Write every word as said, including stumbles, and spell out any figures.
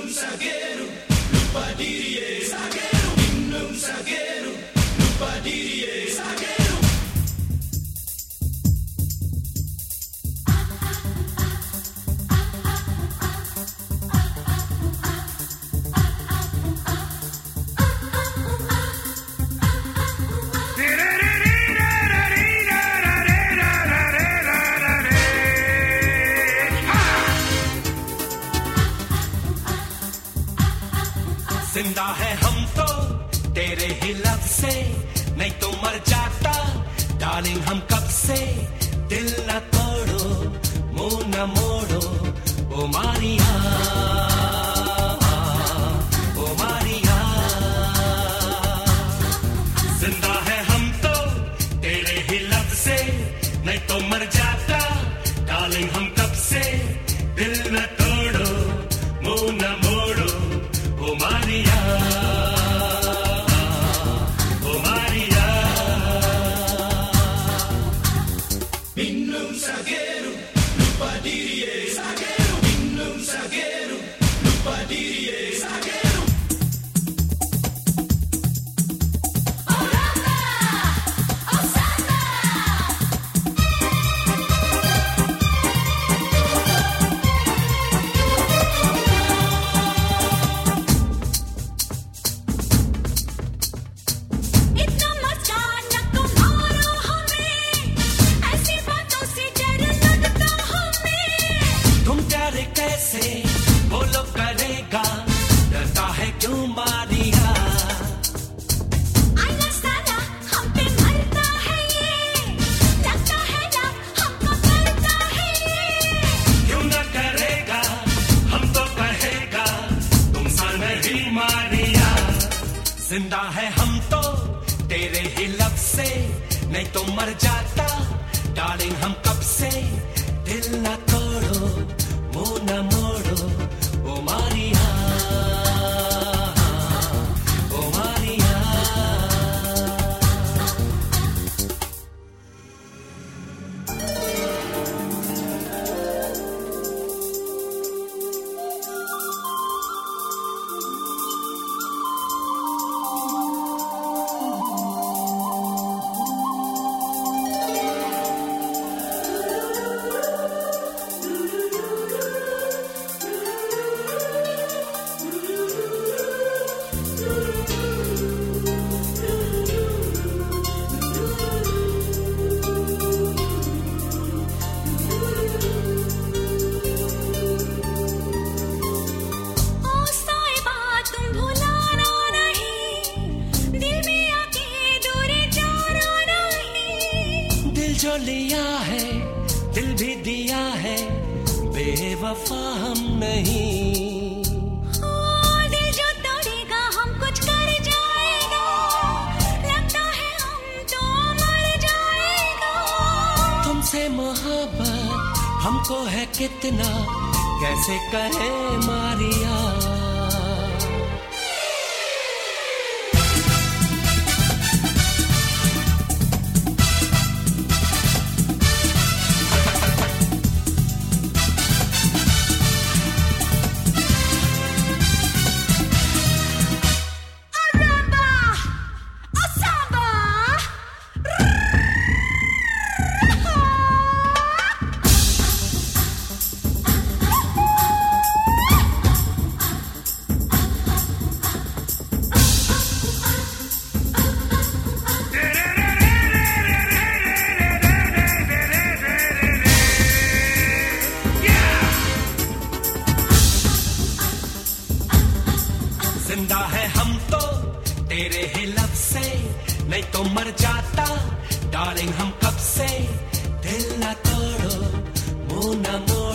zagueiro, lupa dirie, zagueiro, inum zagueiro, lupa dirie, zagueiro. जिंदा है हम तो तेरे ही लफ्ज से, नहीं तो मर जाता डार्लिंग हम कब से। दिल न तोड़ो, मुंह न मोड़ो, ओ मारिया, ओ मारिया। जिंदा है हम तो तेरे ही लफ्ज से, नहीं तो मर जाता डार्लिंग हम कब से। दिल न तोड़ो, मुंह न मोड़ो, ओ मारिया, ओ Maria. Inum zagueiro, lupa dirie, zagueiro, inum zagueiro, lupa dirie, zagueiro. Oranga, Osama. इतना मस्तान को मारो हमें, ऐसी बातों से डर लगता हमें। तुम प्यारे कैसे बोलो करेगा, डरता है क्यों मारिया। आईना साला हम पे मरता है ये, लगता है ना हमको करता है ये। क्यों न करेगा, हम तो कहेगा, तुम सा नहीं मारिया। जिंदा है हम तो तेरे ही लफ्ज से, नहीं तो मर जाता डार्लिंग हम कब से। दिल न तोड़ो, मुंह न मोड़ो, ओ मारिया, ओ मारिया। ओ साहिबा तुम भुलाना नहीं, दिल में आके दूर जाना नहीं। दिल जो लिया है दिल भी दिया है, बेवफा हम नहीं। ओ दिल जो तोड़ेगा हम कुछ कर जाएगा, लगता है हम तो मर जाएगा। तुमसे मोहब्बत हमको है कितना, कैसे कहें मारिया। Oranga, Osama. जिंदा है हम तो तेरे ही लफ्ज से, नहीं तो मर जाता डार्लिंग हम कब से। दिल न तोड़ो, मुंह न मोड़ो,